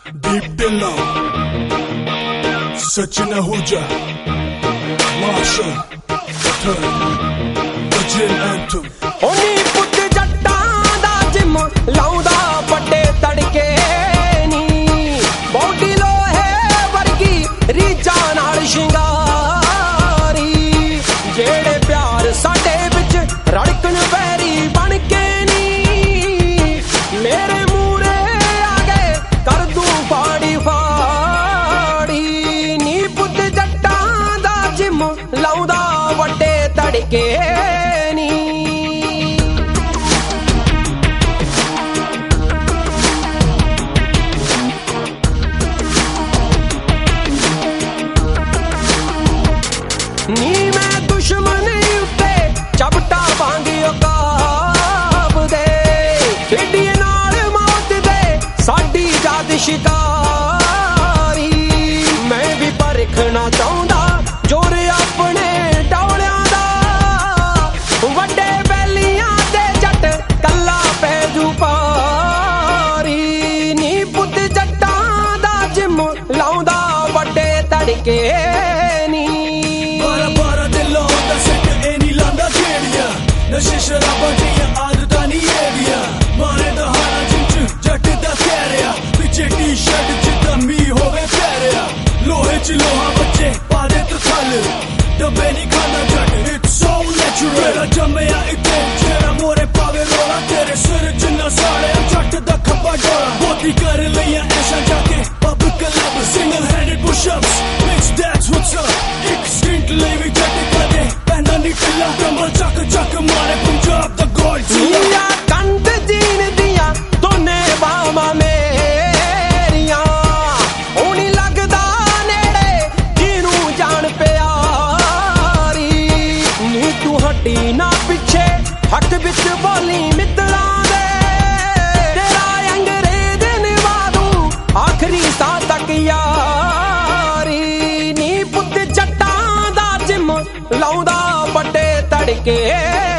Deep Dillon, Sachin Ahuja, Marshall, the Gin Anthem. Oni put jatta da jim launda ਵੱਡੇ ਤੜਕੇ ਨੀ body ਲੋਹੇ ਵਰਗੀ ਰੀਜਾਂ ਨਾਲ ਸ਼ਿੰਗਾਰੀ ਜਿਹੜੇ ਪਿਆਰ ਸਾਡੇ ਵਿੱਚ ਰੜਕਣ ਵੈਰੀ ਬਣ ਕੇ ਨੀ ਮੇਰੇ ਮੂਰੇ ਆ ਗਏ ਕਰ ਦੂੰ ਫਾੜੀ ਫਾੜੀ ਨੀ ਪੁੱਤ ਜੱਟਾਂ ਦਾ ਜਿਮ ਲਾਉਂਦਾ ਵੱਡੇ ਤੜਕੇ ਨੀ ਨੀ ਮੈਂ ਦੁਸ਼ਮਣ ਉੱਤੇ ਚਪਟਾ ਵਾਂਗੀ ਔਕਾਬ ਦੇ ਖੇਡੀਏ ਨਾਲ ਮੌਤ ਦੇ ਸਾਡੀ ਜਾਦ ਸ਼ਿਕਾਰੀ ਮੈਂ ਵੀ ਪਰਖਣਾ ਚਾਹੁੰਦਾ ਜੋਰ ਆਪਣੇ ਡੌਲਿਆਂ ਦਾ ਵੱਡੇ ਬੈਲੀਆਂ ਦੇ ਜੱਟ ਕੱਲਾ ਪੈ ਜੂ ਪਾਰੀ ਨੀ ਪੁੱਤ ਜੱਟਾਂ ਦਾ ਜਿਮ ਲਾਉਂਦਾ ਵੱਡੇ ਤੜਕੇ ਨਸ਼ੇ ਸ਼ਰਾਬਾਂ ਦੀਆਂ ਆਦਤਾਂ ਨਹੀਂ ਹੈਗੀਆਂ ਮਾਰੇ ਦਾ ਹਾਰਾ ਜਿੰਚ ਜੱਟ ਦਾ ਕਹਿਰਿਆ ਪਿੱਛੇ ਟੀ-ਸ਼ਰਟ ਜਿੱਦਾਂ ਮੀਂਹ ਹੋਵੇ ਪੈਰਿਆ ਲੋਹੇ ਚ ਲੋਹਾ ਬੱਚੇ ਪਾਦੇ ਤਥਲ ਡੱਬੇ ਨਹੀਂ ਖਾਂਦਾ ਜੱਟ ਇਟਸ ਸੋ ਨੈਚੁਰਲ ਮੇਰਾ ਜੰਮਿਆ ਇੱਥੇ ਜਿਹੜਾ ਮੋਰੇ ਪਾਵੇ ਰੋਲਾ ਤੇਰੇ ਸਿਰ ਜਿੰਨਾ ਸਾੜਿਆ ਜੱਟ ਦਾ ਖੱਬਾ ਡੋਲਾ ਬੋਤੀ ਕਰ ਲਈਆਂ ਐਸ਼ਾਂ ਜਾ ਕੇ pub club single handed pushups bitch that's what's up ਇੱਕ ਸਕਿੰਟ ਲਈ ਵੀ ਜੱਟ ਕਦੇ ਪੈਂਦਾ ਨਹੀਂ ਢਿੱਲਾ ਕੰਬਲ ਚੱਕ ਚੱਕ ਮਾਰੇ ਪੰਜਾਬ ਦਾ ਗੋਲ ਨੀਆ ਕੰਧ ਜੀਨ ਦੀਆਂ ਦੋਨੇ ਬਾਹਾਂ ਮੇਰੀਆਂ ਉਹ ਨੀ ਲੱਗਦਾ ਨੇੜੇ ਜਿਹਨੂੰ ਜਾਣ ਪਿਆਰੀ ਨੀ ਤੂੰ ਹੱਟੀ ਨਾ ਪਿੱਛੇ ਹੱਕ ਵਿੱਚ ਬੋਲੀ ਮਿੱਤਰਾਂ ਦੇ ਤੇਰਾ ਅੰਗਰੇਜ਼ ਨਿਵਾਦੂ ਆਖਰੀ ਸਾਹ ਤੱਕ ਯਾਰੀ ਨੀ ਪੁੱਤ ਜੱਟਾਂ ਦਾ ਜਿਮ ਲਾਉਂਦਾ ਵੱਡੇ ਤੜਕੇ